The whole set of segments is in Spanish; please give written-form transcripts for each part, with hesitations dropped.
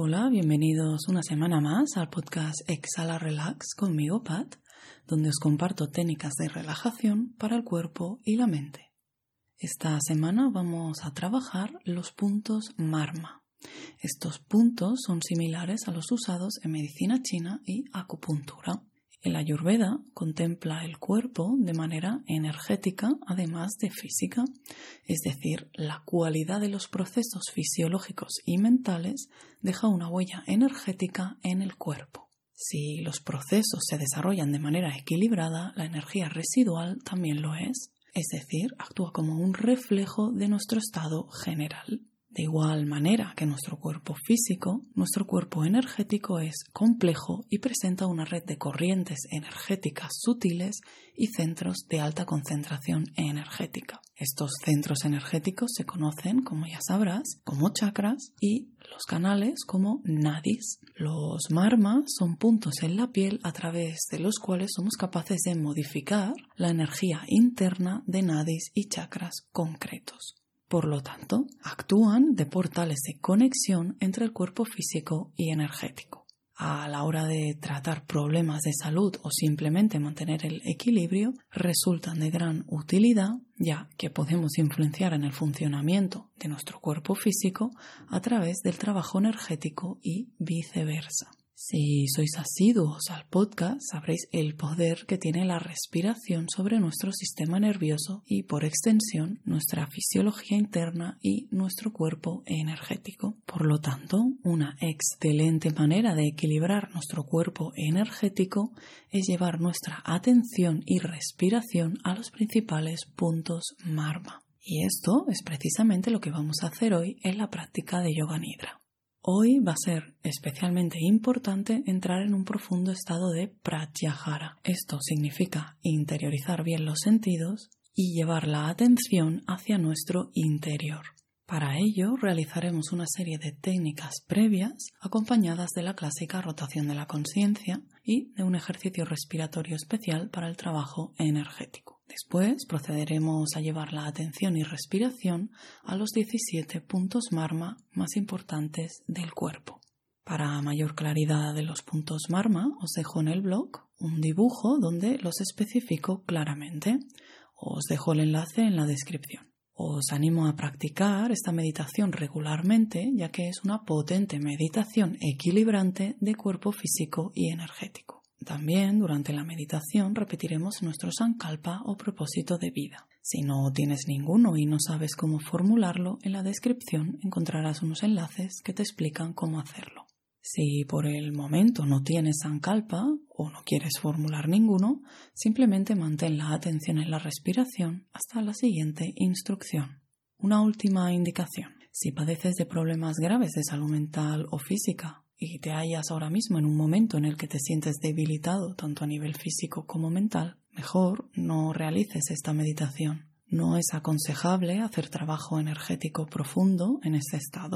Hola, bienvenidos una semana más al podcast Exhala Relax conmigo, Pat, donde os comparto técnicas de relajación para el cuerpo y la mente. Esta semana vamos a trabajar los puntos Marma. Estos puntos son similares a los usados en medicina china y acupuntura. El Ayurveda contempla el cuerpo de manera energética, además de física, es decir, la cualidad de los procesos fisiológicos y mentales deja una huella energética en el cuerpo. Si los procesos se desarrollan de manera equilibrada, la energía residual también lo es decir, actúa como un reflejo de nuestro estado general. De igual manera que nuestro cuerpo físico, nuestro cuerpo energético es complejo y presenta una red de corrientes energéticas sutiles y centros de alta concentración energética. Estos centros energéticos se conocen, como ya sabrás, como chakras y los canales como nadis. Los marmas son puntos en la piel a través de los cuales somos capaces de modificar la energía interna de nadis y chakras concretos. Por lo tanto, actúan de portales de conexión entre el cuerpo físico y energético. A la hora de tratar problemas de salud o simplemente mantener el equilibrio, resultan de gran utilidad, ya que podemos influenciar en el funcionamiento de nuestro cuerpo físico a través del trabajo energético y viceversa. Si sois asiduos al podcast, sabréis el poder que tiene la respiración sobre nuestro sistema nervioso y, por extensión, nuestra fisiología interna y nuestro cuerpo energético. Por lo tanto, una excelente manera de equilibrar nuestro cuerpo energético es llevar nuestra atención y respiración a los principales puntos Marma. Y esto es precisamente lo que vamos a hacer hoy en la práctica de Yoga Nidra. Hoy va a ser especialmente importante entrar en un profundo estado de pratyahara. Esto significa interiorizar bien los sentidos y llevar la atención hacia nuestro interior. Para ello realizaremos una serie de técnicas previas acompañadas de la clásica rotación de la consciencia y de un ejercicio respiratorio especial para el trabajo energético. Después procederemos a llevar la atención y respiración a los 17 puntos Marma más importantes del cuerpo. Para mayor claridad de los puntos Marma, os dejo en el blog un dibujo donde los especifico claramente. Os dejo el enlace en la descripción. Os animo a practicar esta meditación regularmente, ya que es una potente meditación equilibrante de cuerpo físico y energético. También, durante la meditación, repetiremos nuestro sankalpa o propósito de vida. Si no tienes ninguno y no sabes cómo formularlo, en la descripción encontrarás unos enlaces que te explican cómo hacerlo. Si por el momento no tienes sankalpa o no quieres formular ninguno, simplemente mantén la atención en la respiración hasta la siguiente instrucción. Una última indicación. Si padeces de problemas graves de salud mental o física, y te hallas ahora mismo en un momento en el que te sientes debilitado tanto a nivel físico como mental, mejor no realices esta meditación. No es aconsejable hacer trabajo energético profundo en este estado.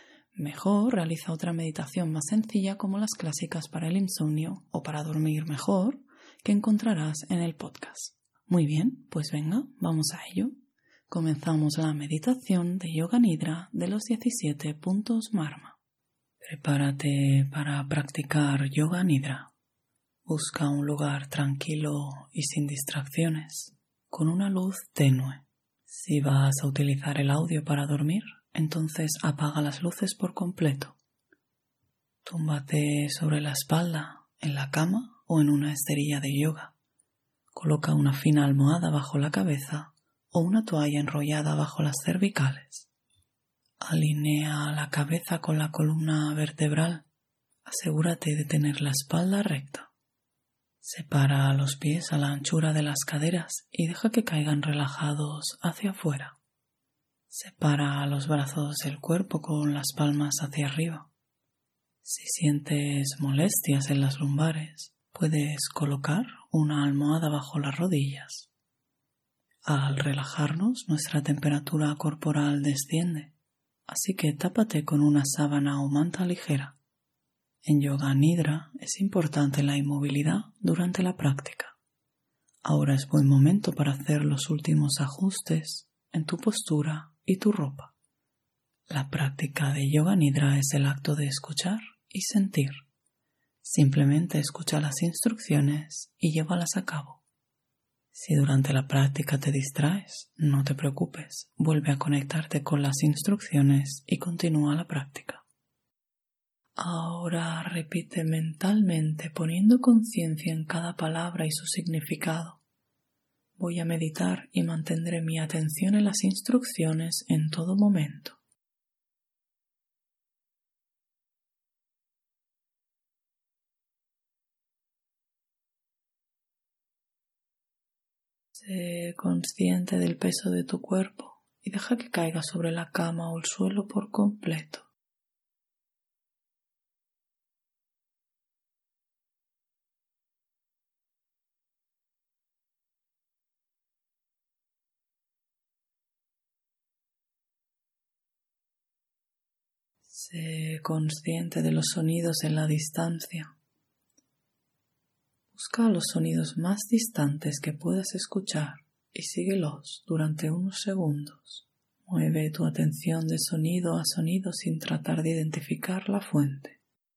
Mejor realiza otra meditación más sencilla como las clásicas para el insomnio o para dormir mejor que encontrarás en el podcast. Muy bien, pues venga, vamos a ello. Comenzamos la meditación de Yoga Nidra de los 17 puntos Marma. Prepárate para practicar Yoga Nidra. Busca un lugar tranquilo y sin distracciones, con una luz tenue. Si vas a utilizar el audio para dormir, entonces apaga las luces por completo. Túmbate sobre la espalda, en la cama o en una esterilla de yoga. Coloca una fina almohada bajo la cabeza o una toalla enrollada bajo las cervicales. Alinea la cabeza con la columna vertebral. Asegúrate de tener la espalda recta. Separa los pies a la anchura de las caderas y deja que caigan relajados hacia afuera. Separa los brazos del cuerpo con las palmas hacia arriba. Si sientes molestias en las lumbares, puedes colocar una almohada bajo las rodillas. Al relajarnos, nuestra temperatura corporal desciende. Así que tápate con una sábana o manta ligera. En Yoga Nidra es importante la inmovilidad durante la práctica. Ahora es buen momento para hacer los últimos ajustes en tu postura y tu ropa. La práctica de Yoga Nidra es el acto de escuchar y sentir. Simplemente escucha las instrucciones y llévalas a cabo. Si durante la práctica te distraes, no te preocupes, vuelve a conectarte con las instrucciones y continúa la práctica. Ahora repite mentalmente poniendo conciencia en cada palabra y su significado. Voy a meditar y mantendré mi atención en las instrucciones en todo momento. Sé consciente del peso de tu cuerpo y deja que caiga sobre la cama o el suelo por completo. Sé consciente de los sonidos en la distancia. Busca los sonidos más distantes que puedas escuchar y síguelos durante unos segundos. Mueve tu atención de sonido a sonido sin tratar de identificar la fuente.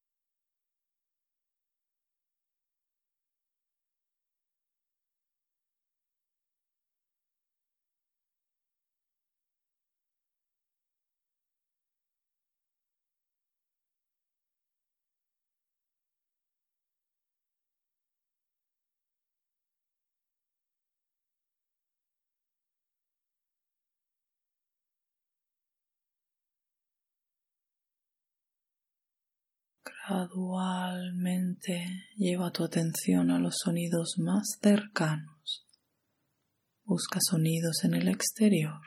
Gradualmente lleva tu atención a los sonidos más cercanos. Busca sonidos en el exterior.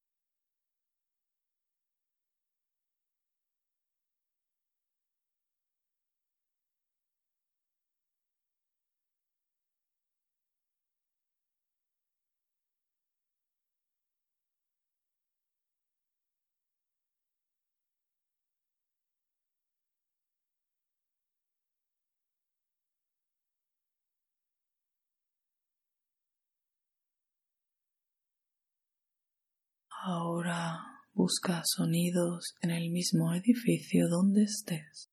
Ahora busca sonidos en el mismo edificio donde estés.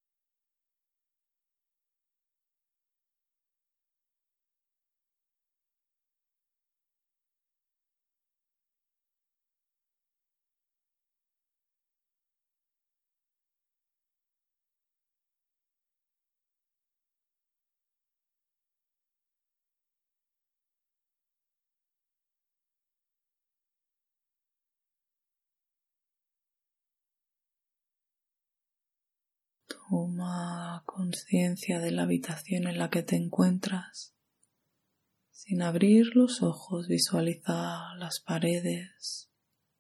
Toma conciencia de la habitación en la que te encuentras. Sin abrir los ojos, visualiza las paredes,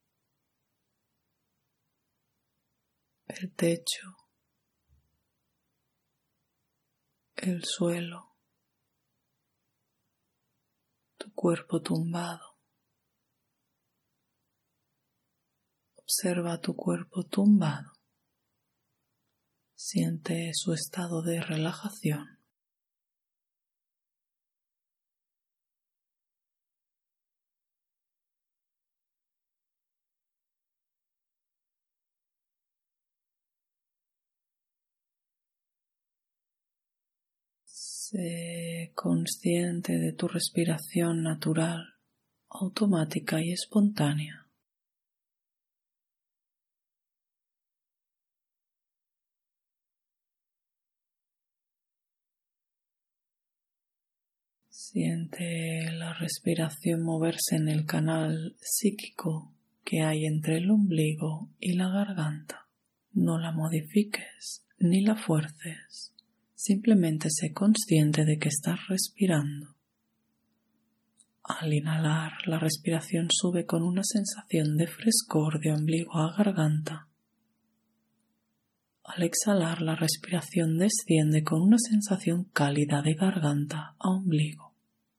el techo, el suelo, tu cuerpo tumbado. Observa tu cuerpo tumbado. Siente su estado de relajación. Sé consciente de tu respiración natural, automática y espontánea. Siente la respiración moverse en el canal psíquico que hay entre el ombligo y la garganta. No la modifiques ni la fuerces. Simplemente sé consciente de que estás respirando. Al inhalar, la respiración sube con una sensación de frescor de ombligo a garganta. Al exhalar, la respiración desciende con una sensación cálida de garganta a ombligo.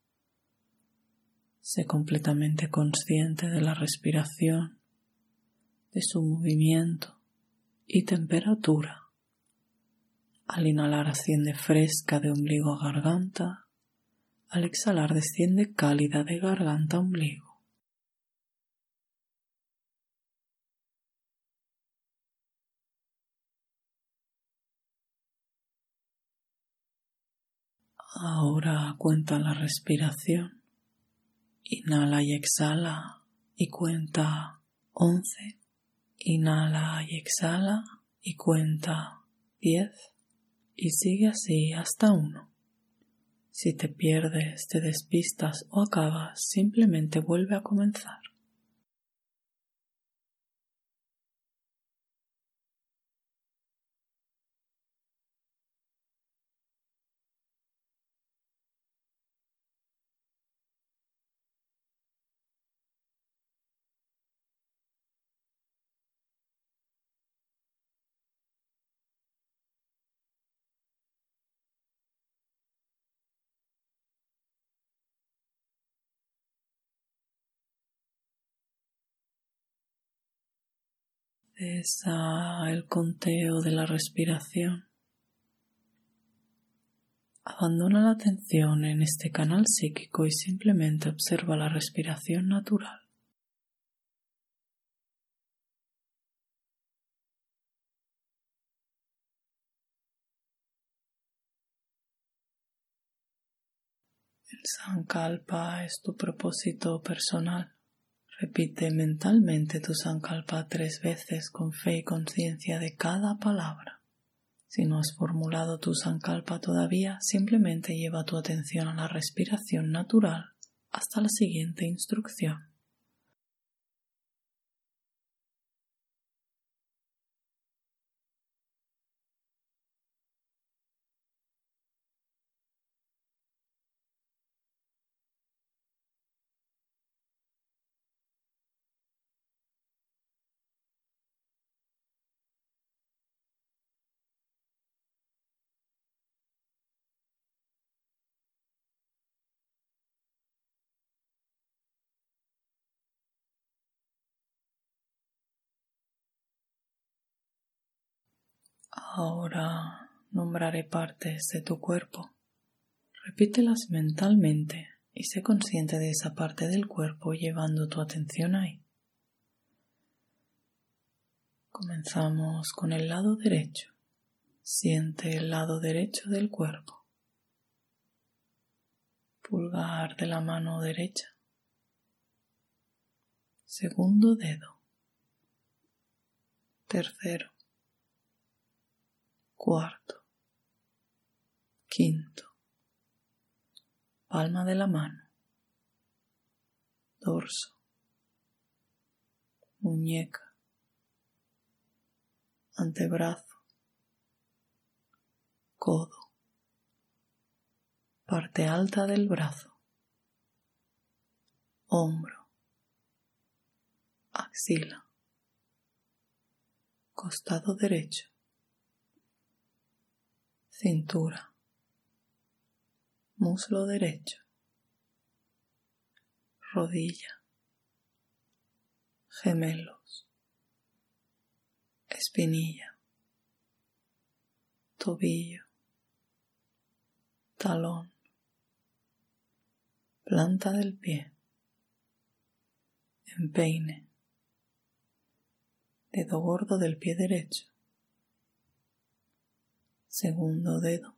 Sé completamente consciente de la respiración, de su movimiento y temperatura. Al inhalar asciende fresca de ombligo a garganta, al exhalar desciende cálida de garganta a ombligo. Ahora cuenta la respiración. Inhala y exhala y cuenta 11. Inhala y exhala y cuenta 10. Y sigue así hasta 1. Si te pierdes, te despistas o acabas, simplemente vuelve a comenzar. Cesa el conteo de la respiración. Abandona la atención en este canal psíquico y simplemente observa la respiración natural. El Sankalpa es tu propósito personal. Repite mentalmente tu Sankalpa 3 veces con fe y conciencia de cada palabra. Si no has formulado tu Sankalpa todavía, simplemente lleva tu atención a la respiración natural hasta la siguiente instrucción. Ahora nombraré partes de tu cuerpo. Repítelas mentalmente y sé consciente de esa parte del cuerpo llevando tu atención ahí. Comenzamos con el lado derecho. Siente el lado derecho del cuerpo. Pulgar de la mano derecha. Segundo dedo. Tercero. Cuarto. Quinto. Palma de la mano. Dorso. Muñeca. Antebrazo. Codo. Parte alta del brazo. Hombro. Axila. Costado derecho. Cintura. Muslo derecho. Rodilla. Gemelos. Espinilla. Tobillo. Talón. Planta del pie. Empeine. Dedo gordo del pie derecho. Segundo dedo.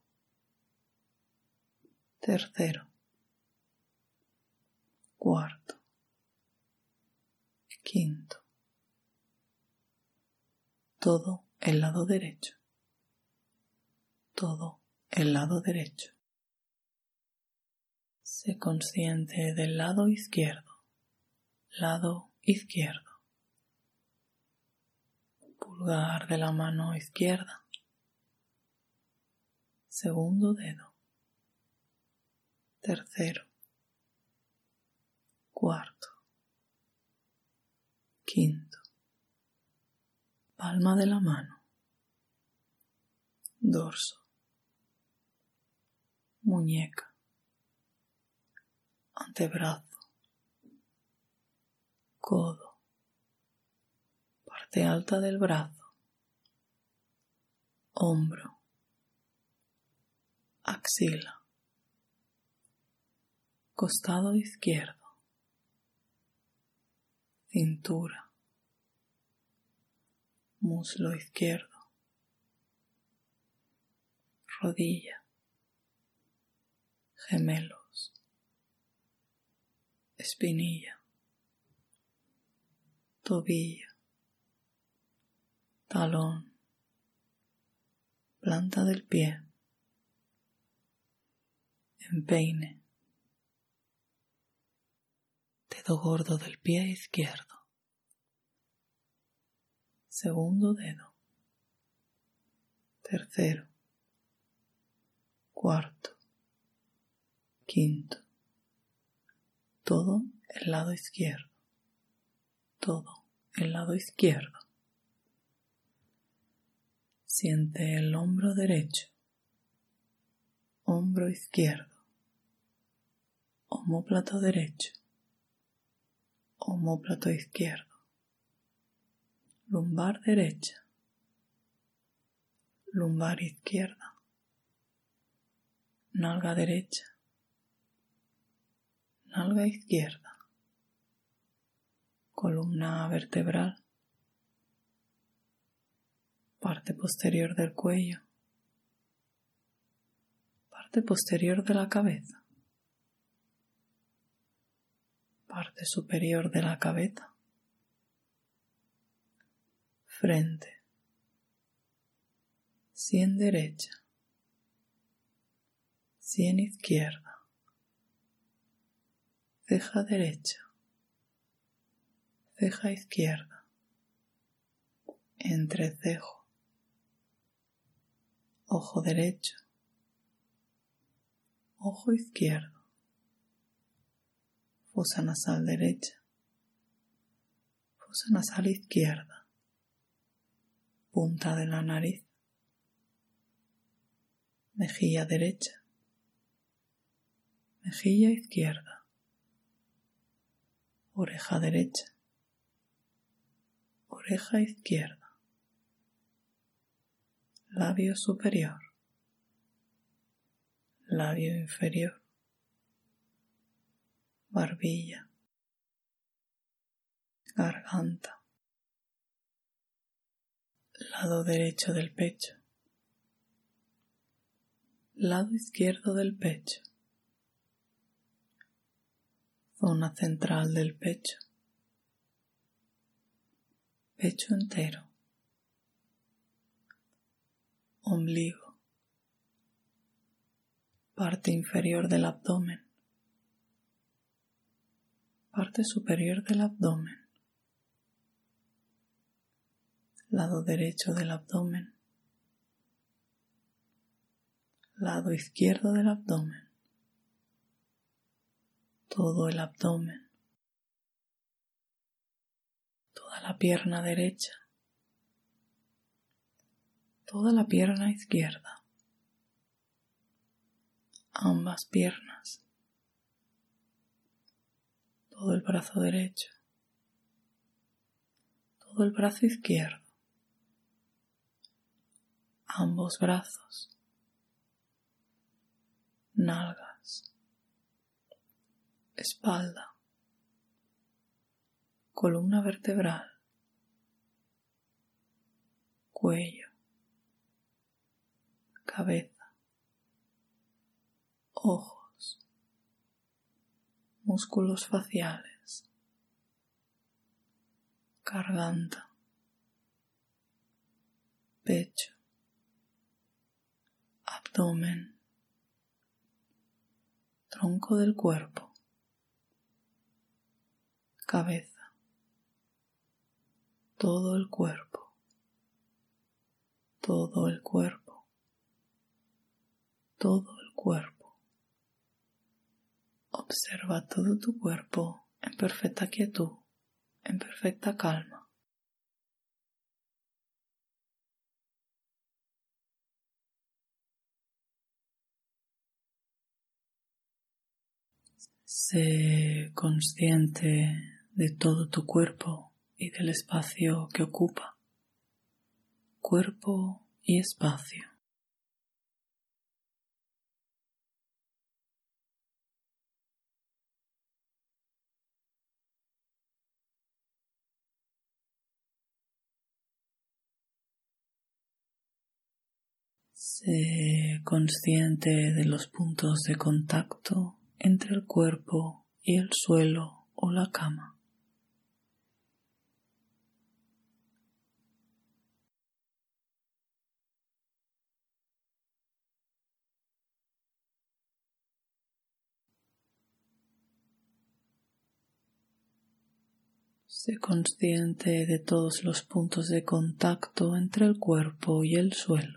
Tercero. Cuarto. Quinto. Todo el lado derecho. Todo el lado derecho. Sé consciente del lado izquierdo. Lado izquierdo. Pulgar de la mano izquierda. Segundo dedo. Tercero. Cuarto. Quinto. Palma de la mano. Dorso. Muñeca. Antebrazo. Codo. Parte alta del brazo. Hombro. Axila. Costado izquierdo. Cintura. Muslo izquierdo. Rodilla. gemelos, espinilla, tobillo, talón, planta del pie, empeine, dedo gordo del pie izquierdo, segundo dedo, tercero, cuarto, quinto, todo el lado izquierdo, todo el lado izquierdo. Siente el hombro derecho, hombro izquierdo, omóplato derecho, omóplato izquierdo, lumbar derecha, lumbar izquierda, nalga derecha, nalga izquierda, columna vertebral, parte posterior del cuello, parte posterior de la cabeza, parte superior de la cabeza, frente, sien derecha, sien izquierda, ceja derecha, ceja izquierda, entrecejo, ojo derecho, ojo izquierdo, fosa nasal derecha, fosa nasal izquierda, punta de la nariz, mejilla derecha, mejilla izquierda, oreja derecha, oreja izquierda, labio superior, labio inferior, barbilla, garganta, lado derecho del pecho, lado izquierdo del pecho, zona central del pecho, pecho entero, ombligo, parte inferior del abdomen, parte superior del abdomen, lado derecho del abdomen, lado izquierdo del abdomen, todo el abdomen, toda la pierna derecha, toda la pierna izquierda, ambas piernas, todo el brazo derecho, todo el brazo izquierdo, ambos brazos, nalgas, espalda, columna vertebral, cuello, cabeza, ojos, músculos faciales, garganta, pecho, abdomen, tronco del cuerpo, cabeza, todo el cuerpo, todo el cuerpo, todo el cuerpo. Observa todo tu cuerpo en perfecta quietud, en perfecta calma. Sé consciente de todo tu cuerpo y del espacio que ocupa. Cuerpo y espacio. Sé consciente de los puntos de contacto entre el cuerpo y el suelo o la cama. Sé consciente de todos los puntos de contacto entre el cuerpo y el suelo.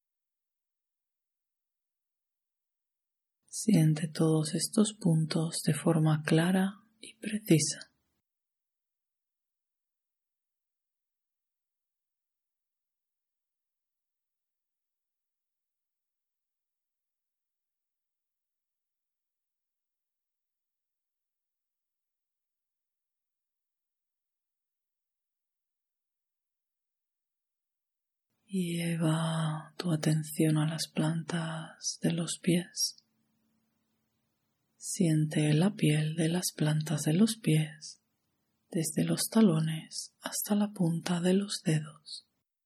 Siente todos estos puntos de forma clara y precisa. Lleva tu atención a las plantas de los pies. Siente la piel de las plantas de los pies, desde los talones hasta la punta de los dedos.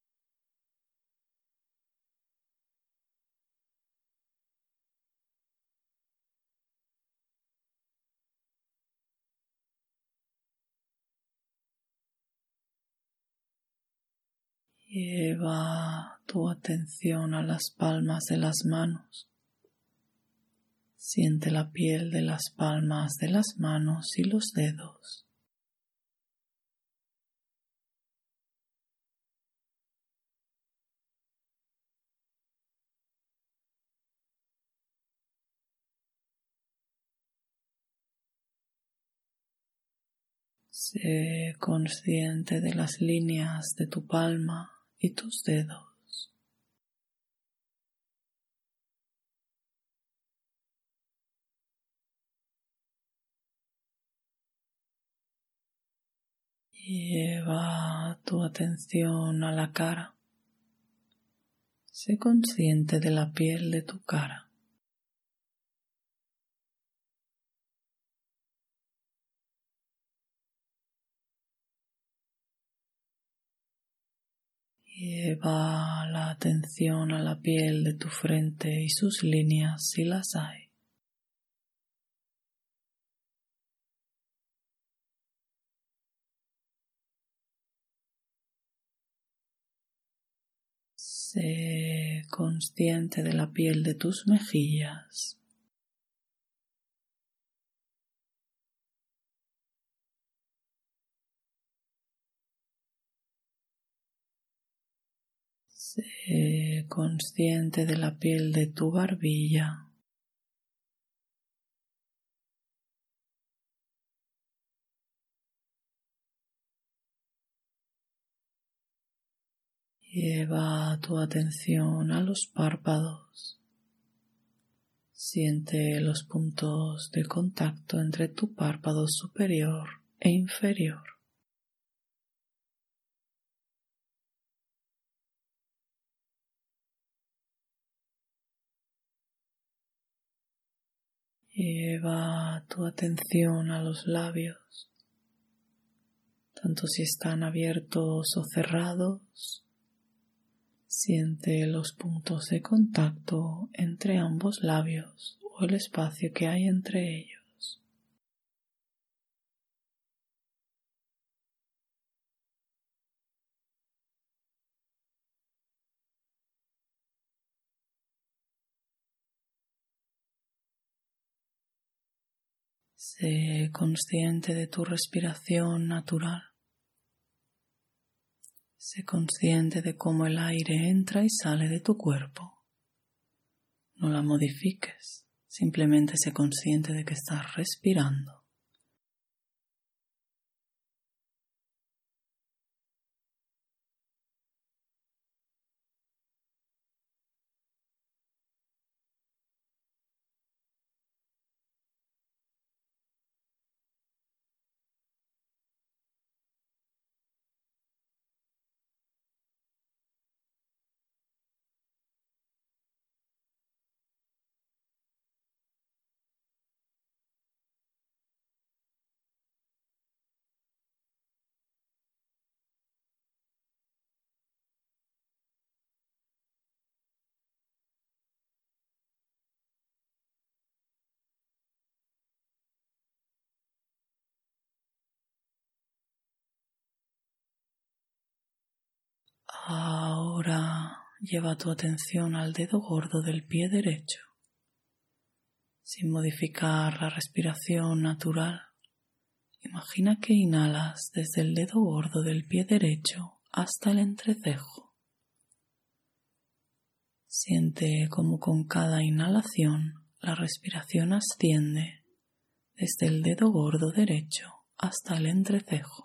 Lleva tu atención a las palmas de las manos. Siente la piel de las palmas de las manos y los dedos. Sé consciente de las líneas de tu palma y tus dedos. Lleva tu atención a la cara. Sé consciente de la piel de tu cara. Lleva la atención a la piel de tu frente y sus líneas si las hay. Sé consciente de la piel de tus mejillas. Sé consciente de la piel de tu barbilla. Lleva tu atención a los párpados. Siente los puntos de contacto entre tu párpado superior e inferior. Lleva tu atención a los labios, tanto si están abiertos o cerrados. Siente los puntos de contacto entre ambos labios o el espacio que hay entre ellos. Sé consciente de tu respiración natural. Sé consciente de cómo el aire entra y sale de tu cuerpo. No la modifiques, simplemente sé consciente de que estás respirando. Ahora lleva tu atención al dedo gordo del pie derecho. Sin modificar la respiración natural, imagina que inhalas desde el dedo gordo del pie derecho hasta el entrecejo. Siente cómo con cada inhalación la respiración asciende desde el dedo gordo derecho hasta el entrecejo.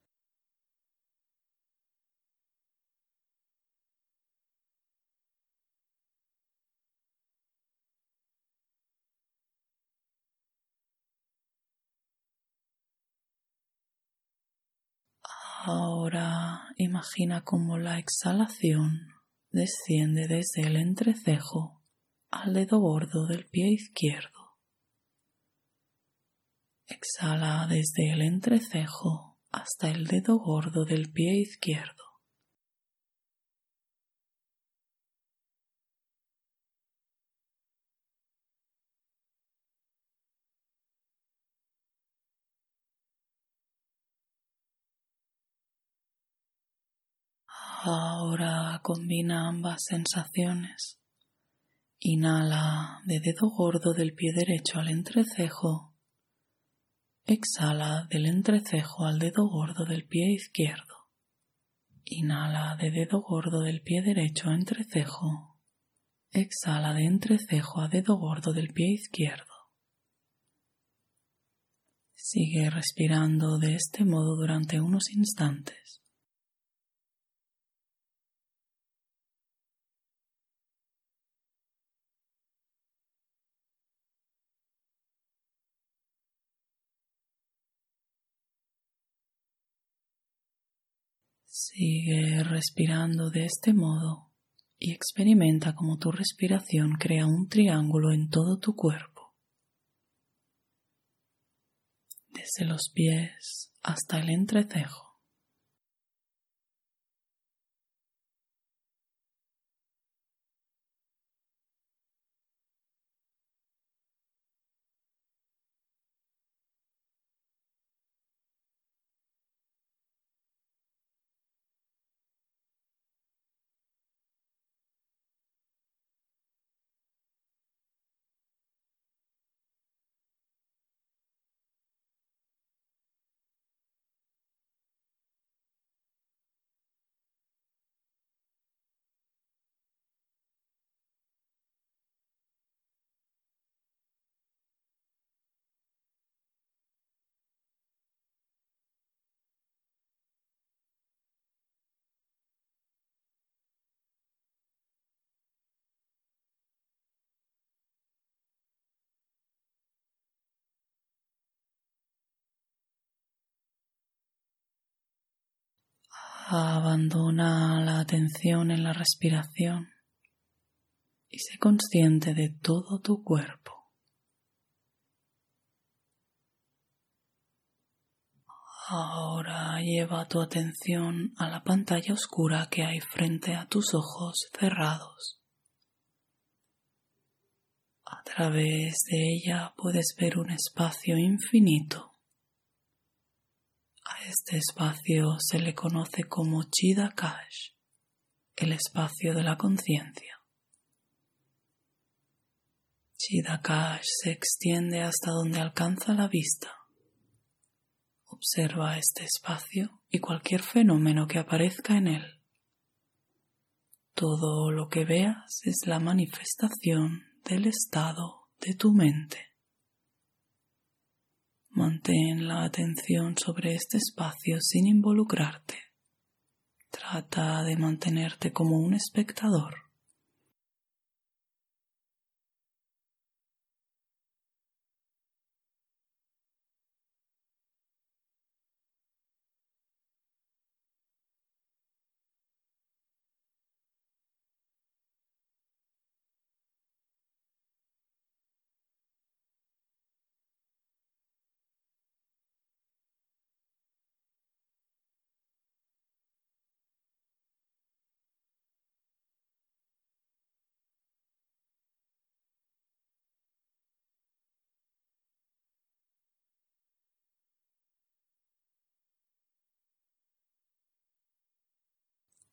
Ahora imagina cómo la exhalación desciende desde el entrecejo al dedo gordo del pie izquierdo. Exhala desde el entrecejo hasta el dedo gordo del pie izquierdo. Ahora combina ambas sensaciones. Inhala de dedo gordo del pie derecho al entrecejo. Exhala del entrecejo al dedo gordo del pie izquierdo. Inhala de dedo gordo del pie derecho a entrecejo. Exhala de entrecejo a dedo gordo del pie izquierdo. Sigue respirando de este modo durante unos instantes. Sigue respirando de este modo y experimenta cómo tu respiración crea un triángulo en todo tu cuerpo, desde los pies hasta el entrecejo. Abandona la atención en la respiración y sé consciente de todo tu cuerpo. Ahora lleva tu atención a la pantalla oscura que hay frente a tus ojos cerrados. A través de ella puedes ver un espacio infinito. A este espacio se le conoce como Chidakash, el espacio de la conciencia. Chidakash se extiende hasta donde alcanza la vista. Observa este espacio y cualquier fenómeno que aparezca en él. Todo lo que veas es la manifestación del estado de tu mente. Mantén la atención sobre este espacio sin involucrarte. Trata de mantenerte como un espectador.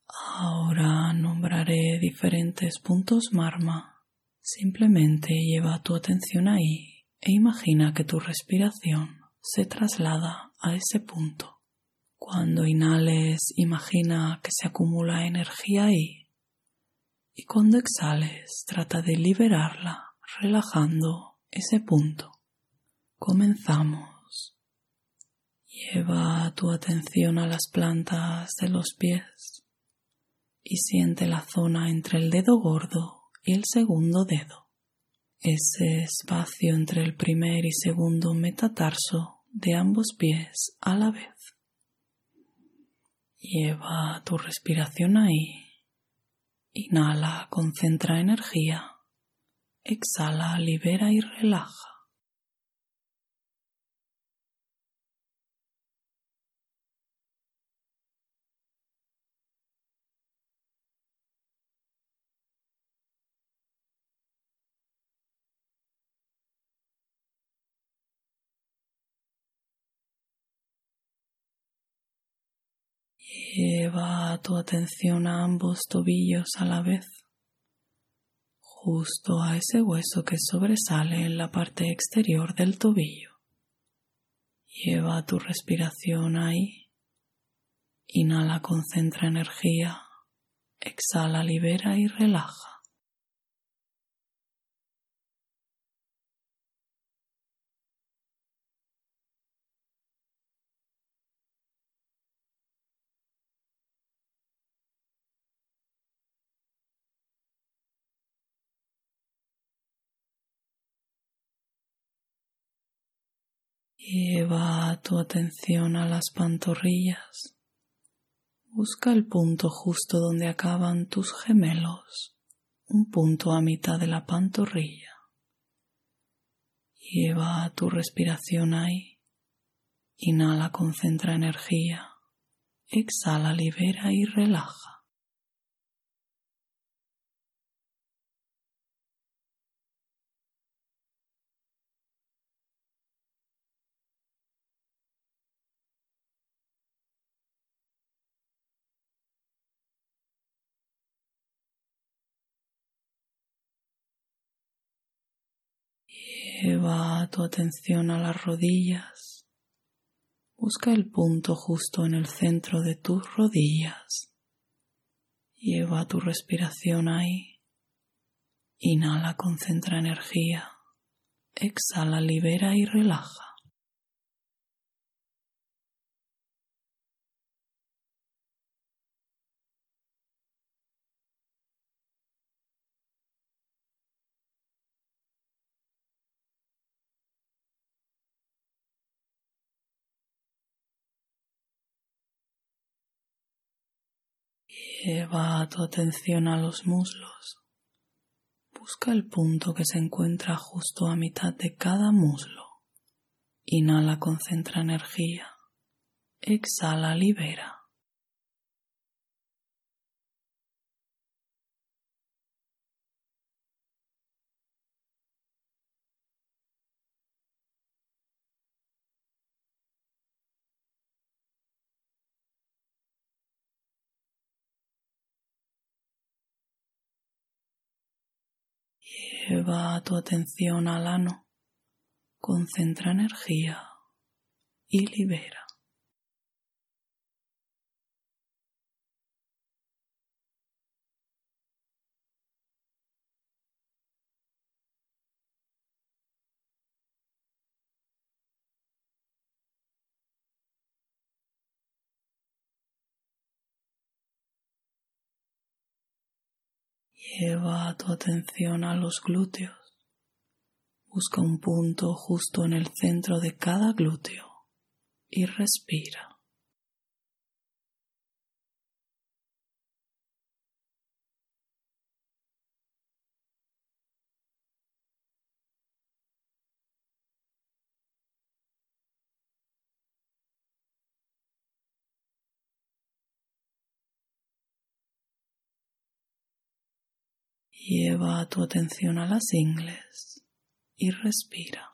Ahora nombraré diferentes puntos Marma. Simplemente lleva tu atención ahí e imagina que tu respiración se traslada a ese punto. Cuando inhales, imagina que se acumula energía ahí. Y cuando exhales, trata de liberarla, relajando ese punto. Comenzamos. Lleva tu atención a las plantas de los pies y siente la zona entre el dedo gordo y el segundo dedo. Ese espacio entre el primer y segundo metatarso de ambos pies a la vez. Lleva tu respiración ahí. Inhala, concentra energía. Exhala, libera y relaja. Lleva tu atención a ambos tobillos a la vez, justo a ese hueso que sobresale en la parte exterior del tobillo. Lleva tu respiración ahí. Inhala, concentra energía. Exhala, libera y relaja. Lleva tu atención a las pantorrillas. Busca el punto justo donde acaban tus gemelos, un punto a mitad de la pantorrilla. Lleva tu respiración ahí. Inhala, concentra energía. Exhala, libera y relaja. Lleva tu atención a las rodillas. Busca el punto justo en el centro de tus rodillas. Lleva tu respiración ahí. Inhala, concentra energía. Exhala, libera y relaja. Lleva tu atención a los muslos. Busca el punto que se encuentra justo a mitad de cada muslo. Inhala, concentra energía. Exhala, libera. Lleva tu atención al ano. Concentra energía y libera. Lleva tu atención a los glúteos. Busca un punto justo en el centro de cada glúteo y respira. Lleva tu atención a las ingles y respira.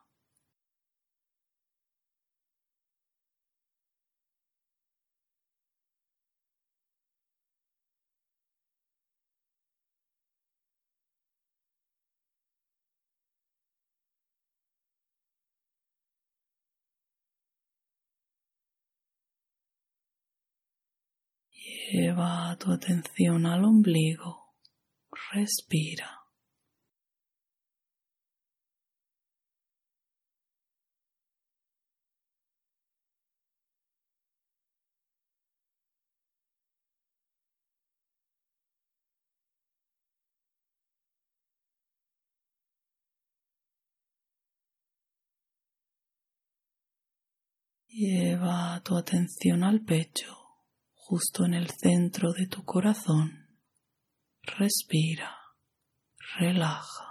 Lleva tu atención al ombligo. Respira. Lleva tu atención al pecho, justo en el centro de tu corazón. Respira, relaja.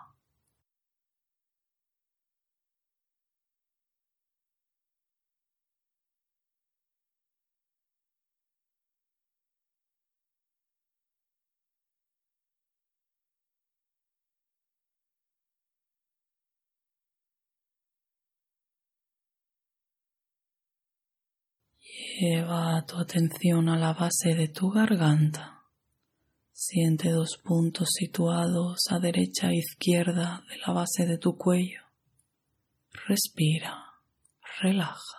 Lleva tu atención a la base de tu garganta. Siente 2 puntos situados a derecha e izquierda de la base de tu cuello. Respira, relaja.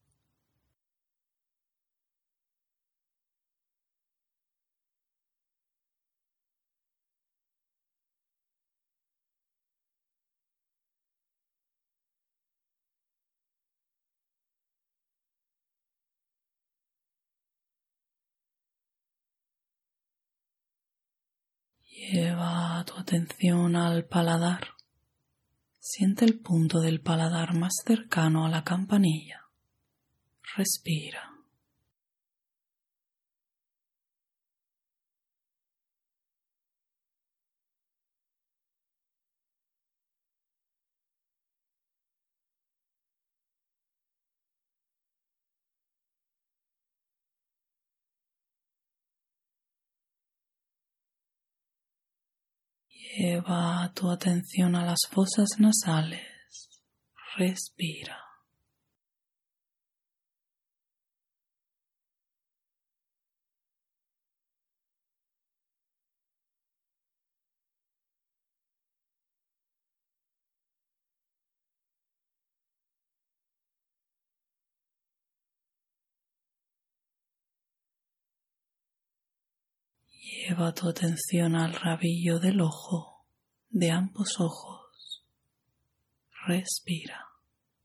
Lleva tu atención al paladar. Siente el punto del paladar más cercano a la campanilla. Respira. Lleva tu atención a las fosas nasales. Respira. Lleva tu atención al rabillo del ojo, de ambos ojos. Respira.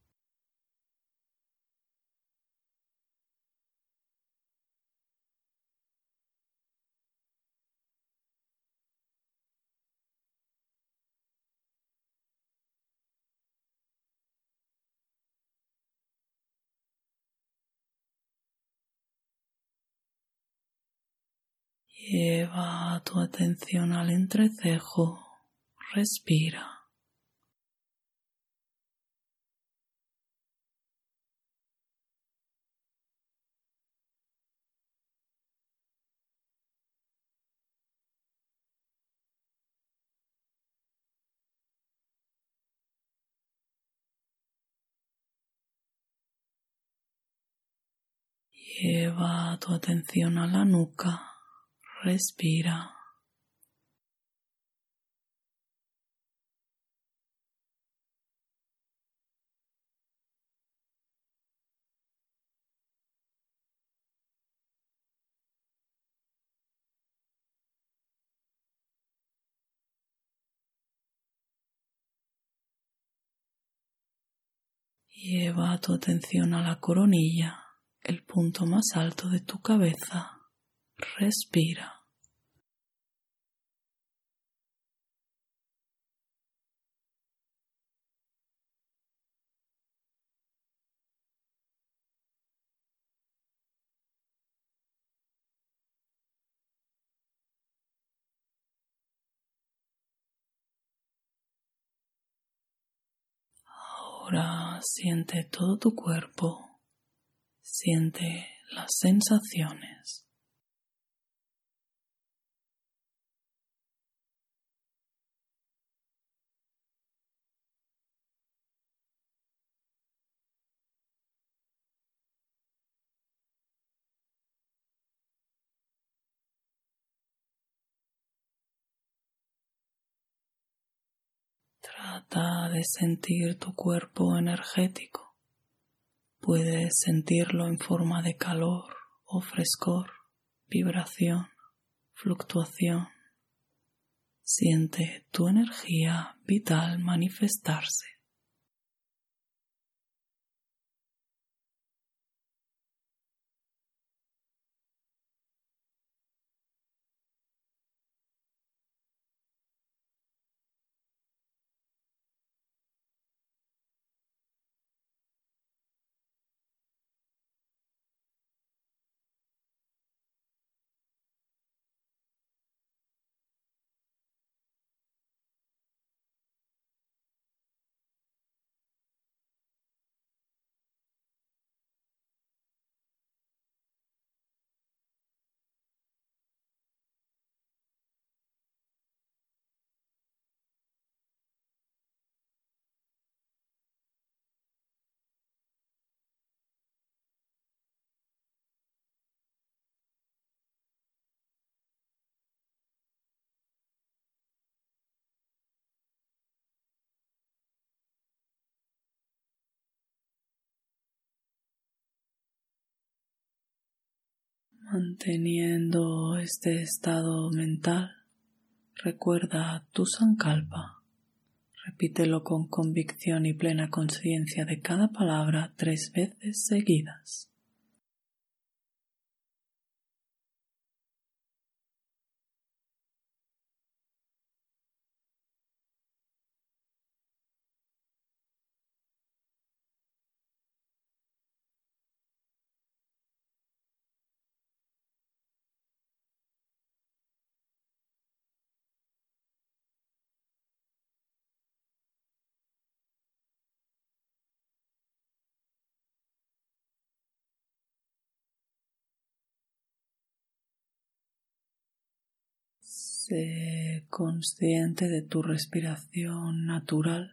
Lleva tu atención al entrecejo. Respira. Lleva tu atención a la nuca. Respira. Lleva tu atención a la coronilla, el punto más alto de tu cabeza. Respira. Ahora siente todo tu cuerpo. Siente las sensaciones. Trata de sentir tu cuerpo energético. Puedes sentirlo en forma de calor o frescor, vibración, fluctuación. Siente tu energía vital manifestarse. Manteniendo este estado mental, recuerda tu sankalpa. Repítelo con convicción y plena conciencia de cada palabra 3 veces seguidas. Sé consciente de tu respiración natural.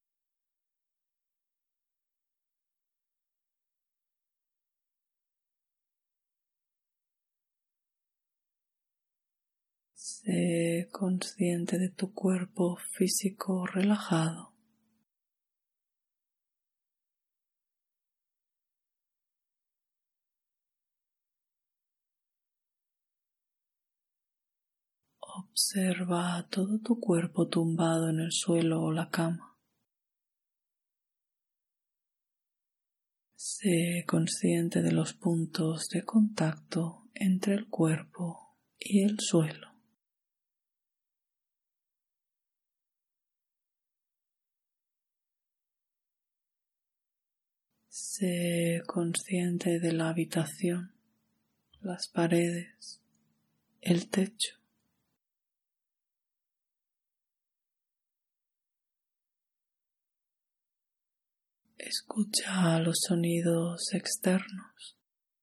Sé consciente de tu cuerpo físico relajado. Observa todo tu cuerpo tumbado en el suelo o la cama. Sé consciente de los puntos de contacto entre el cuerpo y el suelo. Sé consciente de la habitación, las paredes, el techo. Escucha los sonidos externos.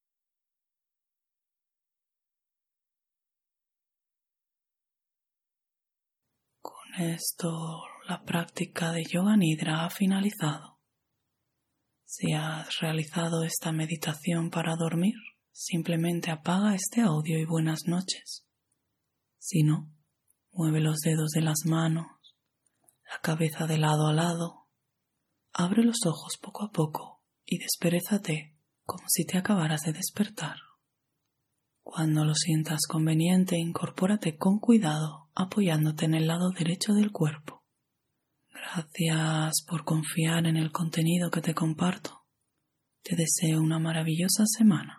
Con esto, la práctica de Yoga Nidra ha finalizado. Si has realizado esta meditación para dormir, simplemente apaga este audio y buenas noches. Si no, mueve los dedos de las manos, la cabeza de lado a lado. Abre los ojos poco a poco y desperézate como si te acabaras de despertar. Cuando lo sientas conveniente, incorpórate con cuidado apoyándote en el lado derecho del cuerpo. Gracias por confiar en el contenido que te comparto. Te deseo una maravillosa semana.